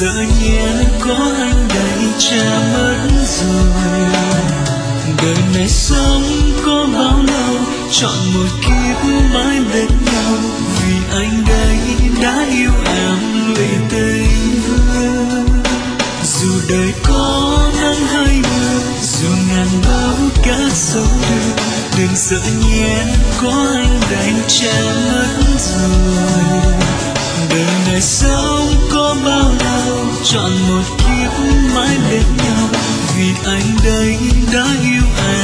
sợ nhé có anh đây cha mất rồi. Đời này sống có bao lâu, chọn một kiếp mãi bên nhau, vì anh đây đã yêu em lụy tình vương. Dù đời có nắng hay mưa, dù ngàn bão cát sâu đưa, đừng sợ nhé có anh đây cha mất rồi. Đời này sống có bao lâu, chọn một kiếp mãi bên nhau, vì anh đây đã yêu em